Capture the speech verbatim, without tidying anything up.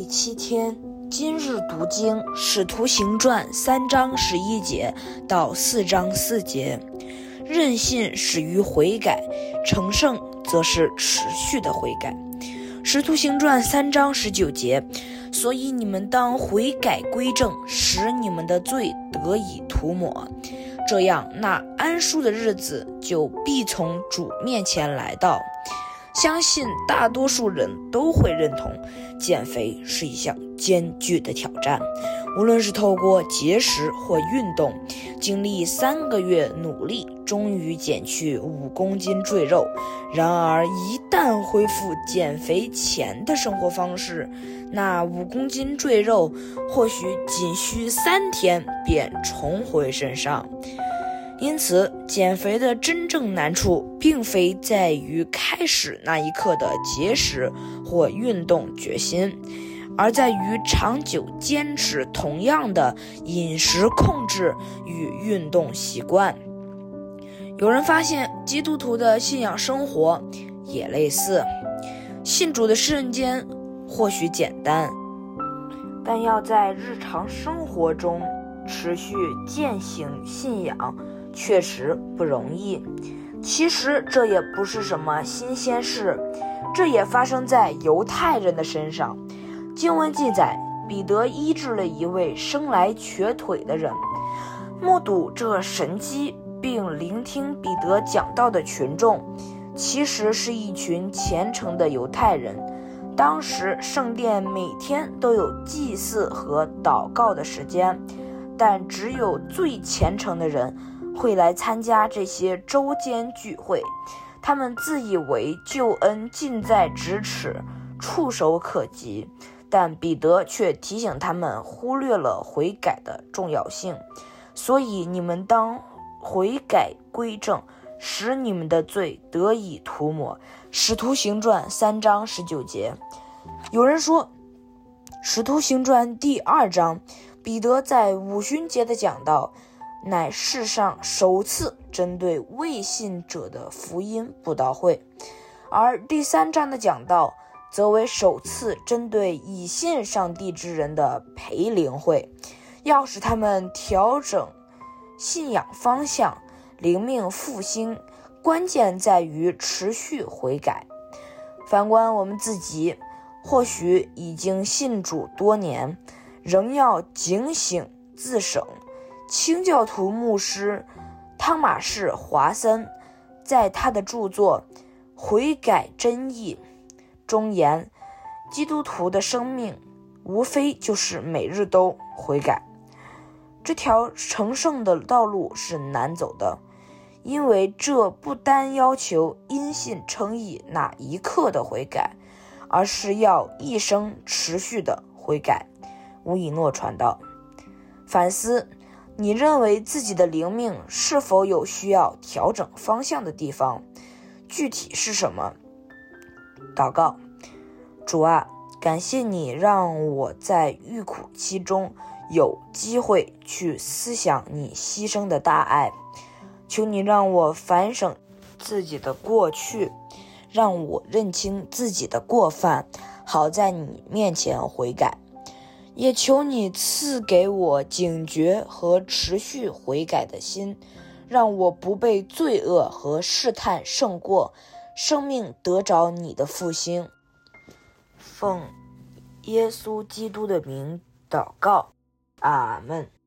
第七天，今日读经《使徒行传》三章十一节到四章四节。任性始于悔改，成圣则是持续的悔改。《使徒行传》三章十九节，所以你们当悔改归正，使你们的罪得以涂抹，这样那安舒的日子就必从主面前来到。相信大多数人都会认同，减肥是一项艰巨的挑战。无论是透过节食或运动，经历三个月努力，终于减去五公斤赘肉。然而，一旦恢复减肥前的生活方式，那五公斤赘肉或许仅需三天便重回身上。因此，减肥的真正难处并非在于开始那一刻的节食或运动决心，而在于长久坚持同样的饮食控制与运动习惯。有人发现，基督徒的信仰生活也类似，信主的瞬间或许简单，但要在日常生活中持续践行信仰确实不容易。其实这也不是什么新鲜事，这也发生在犹太人的身上。经文记载，彼得医治了一位生来瘸腿的人。目睹这神迹并聆听彼得讲道的群众，其实是一群虔诚的犹太人。当时圣殿每天都有祭祀和祷告的时间，但只有最虔诚的人会来参加这些周间聚会。他们自以为救恩近在咫尺，触手可及，但彼得却提醒他们忽略了悔改的重要性。所以你们当悔改归正，使你们的罪得以涂抹。使徒行传三章十九节。有人说，使徒行传第二章，彼得在五旬节的讲道乃世上首次针对未信者的福音布道会，而第三章的讲道则为首次针对已信上帝之人的培灵会，要使他们调整信仰方向，灵命复兴，关键在于持续悔改。反观我们自己，或许已经信主多年，仍要警醒自省。清教徒牧师汤马士·华森在他的著作《悔改真义》中言，基督徒的生命无非就是每日都悔改。这条成圣的道路是难走的，因为这不单要求因信称义那一刻的悔改，而是要一生持续的悔改。吴以诺传道。反思，你认为自己的灵命是否有需要调整方向的地方？具体是什么？祷告。主啊，感谢你让我在遇苦期中有机会去思想你牺牲的大爱。求你让我反省自己的过去，让我认清自己的过犯，好在你面前悔改。也求你赐给我警觉和持续悔改的心，让我不被罪恶和试探胜过，生命得着你的复兴。奉耶稣基督的名祷告，阿们。